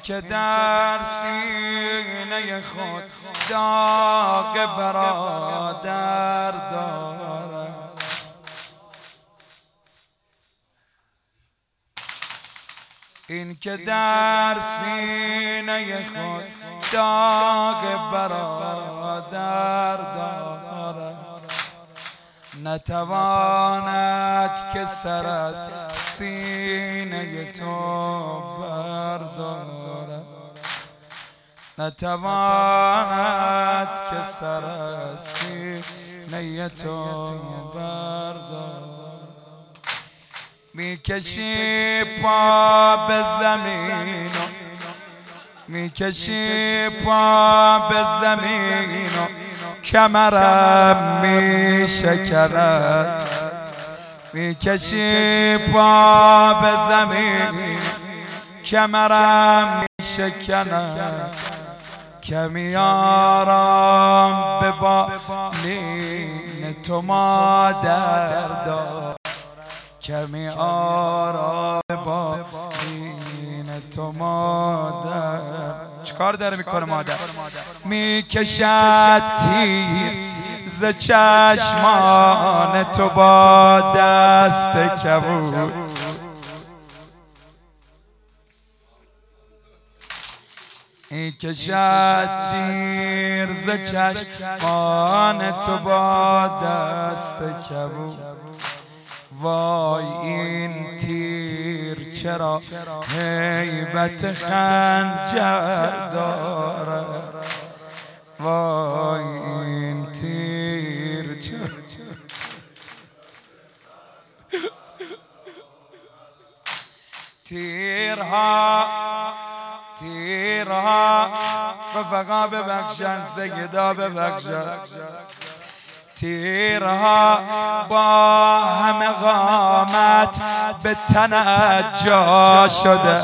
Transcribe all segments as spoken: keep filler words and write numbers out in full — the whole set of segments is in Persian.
که در سینه خود داغ برادر دارد، این که در سینه خود داغ برادر دارد، نتواند که سر از سینه تو بردارد، نتواند که سر از سینه تو بردارد. میکشی پا به زمین و میکشی پا به زمین و کمرم میشکند، میکشی پا به زمین کمرم میشکند، کمی آرام به بالین تو مادر دار، کمی آرام به بالین تو مادر. چیکار داره میکنه مادر؟ میکشد تیر ز چشمان تو با دست کبود، میکشد تیر ز چشمان تو با دست کبود. وای این تیر چرا هیبت خنجر دارد، وای این تیر چرا تیرها تیرها رفقا ببخشن، سیدا ببخشن، تیرها با همه قامت به تنت جا شده.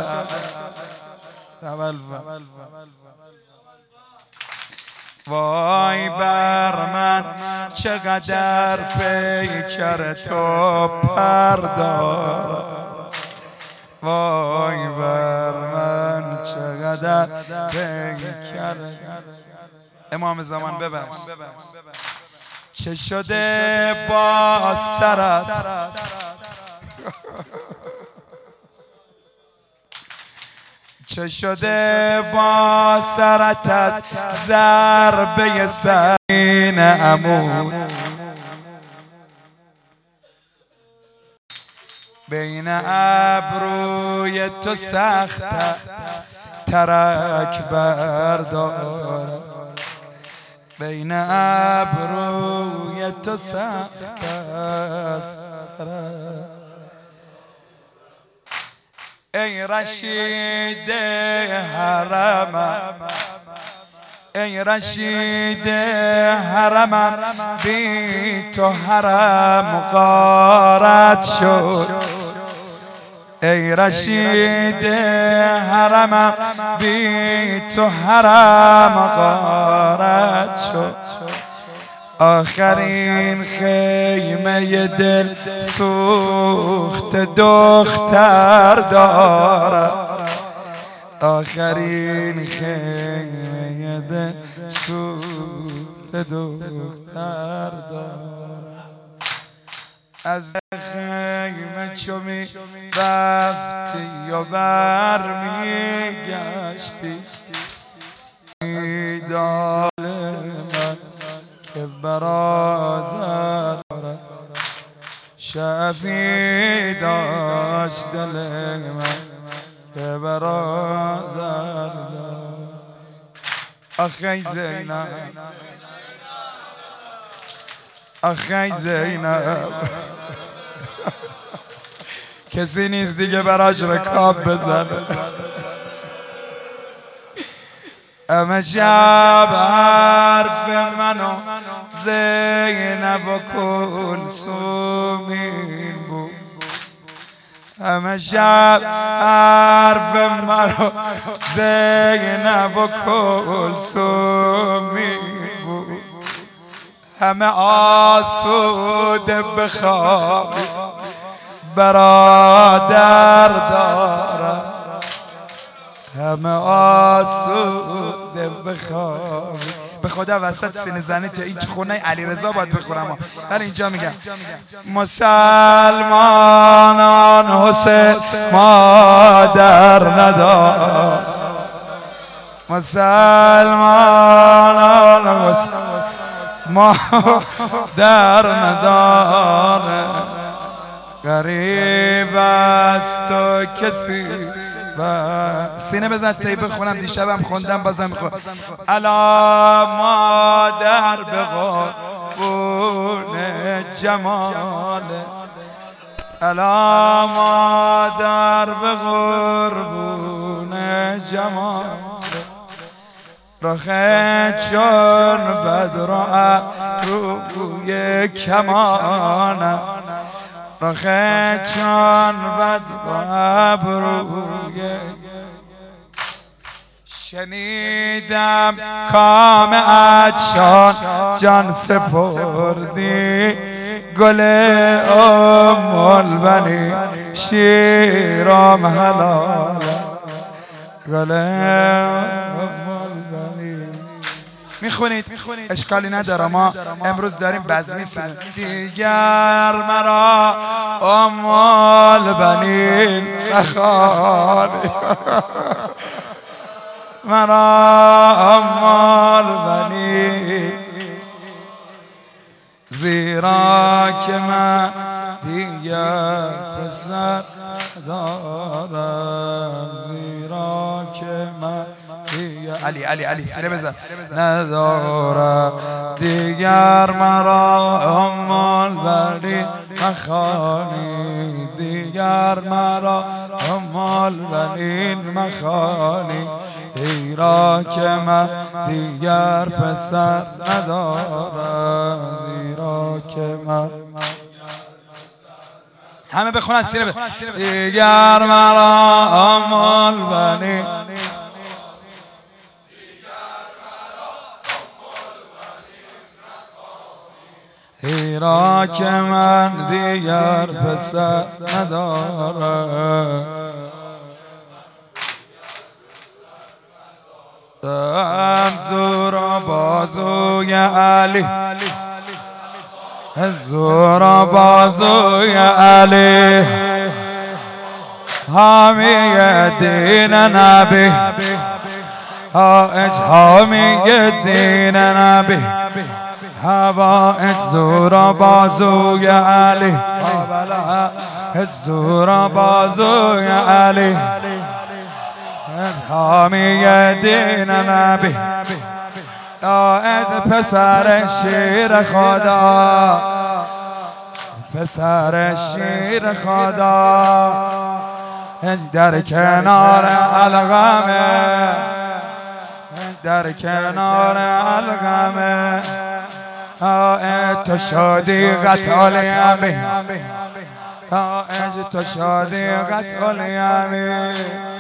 وای بر من چقدر پیکر تو پردار، وای بر من چقدر پیکر. امام زمان ببخش، چه شده با سرت چه شده با سرت از ضربه سین عمود، بین ابروی تو سخت است ترک بردار، بین ابروی تو سخت است. ای رشید حرمم، ای رشید حرمم، بی تو حرم غارت شد، ای رشید حرمم، بی تو حرم غارت شد. آخرین خیمه دل سوخت دختر دارد، آخرین خیمه دل سوخت دختر دارد. از خیمه چو می رفتی و بر می گشتی، ایدال من که برادر شفی داشت دل من که برادر داشت. آخی زینب، آخی زینب، کسی نیست دیگه براش رکاب بزنه. همه شب حرف منو زینب و کلثومین بود، همه شب حرف منو زینب و کلثومین بود، همه آسوده بخوابی برادر دارم، همه آسوده بخواب. به خدا وسط سینه زنی تو این خونه علیرضا باید بخورم، ولی اینجا میگم مسلمانان حسین مادر ندار، مسلمانان حسین مادر ندار، غریب است و کسی سینه بزن تایی بخونم. دیشبم خوندم بازم میخونم. الا مادر به قربون جمال، الا مادر به قربون جمال، رخه چون بدر روی کمان، رخه چون بدر روی. شنیدم کام عطشان جان سپردی، گل ام البنی شیرام حلال، گل ام البنی. میخونید اشکالی نداره، ما امروز داریم بزمی سنیم. دیگر مرا ام البنین نخوانی، مرا ام البنین، زیرا که من دیگر پسر دارم، زیرا که من علی علی علی سینه بزن ندارم، دیگر مرا ام البنین مخوانی، دیگر مرا ام البنین مخوانی، زیرا که من دیگر پسر ندارم، زیرا که من. همه بخونن سینه بزن. دیگر مرا ام البنین، زیرا که من دیگر پسر ندارم، زور و بازوی علی، زور و بازوی علی، حامی دین نبی، حامی دین نبی، هوایج زور و بازوی علی، زور و بازوی علی، حامی دین نبی، آید پسر شیر خدا، پسر شیر خدا، در کنار الغمه، در کنار الغمه، آید تو شادی قتل یمی، آید تو شادی قتل یمی،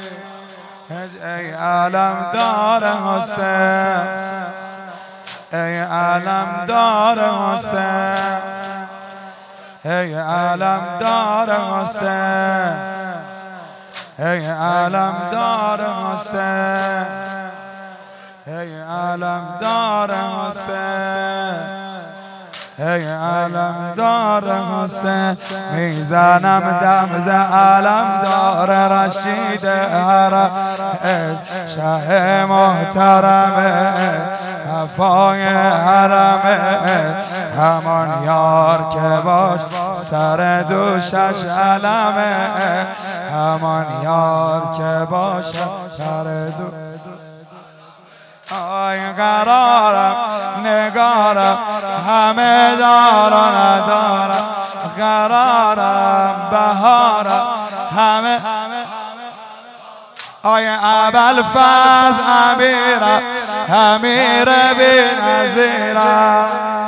ای علم دار حسین، ای علم دار حسین، ای علم دار حسین، ای علم دار حسین، ای علم دار حسین، ای علم دار حسین، میزنم دم ز علم دار رشید حرم، شه محترمه هفای حرمه، همان یار که باش سر دوشش علمه، همان یار که باش سر دوشش. آی قرارم نگارم همه دار و ندارم، قرارم بهارم همه. آی ابوالفضل امیرم امیر بی نظیرم،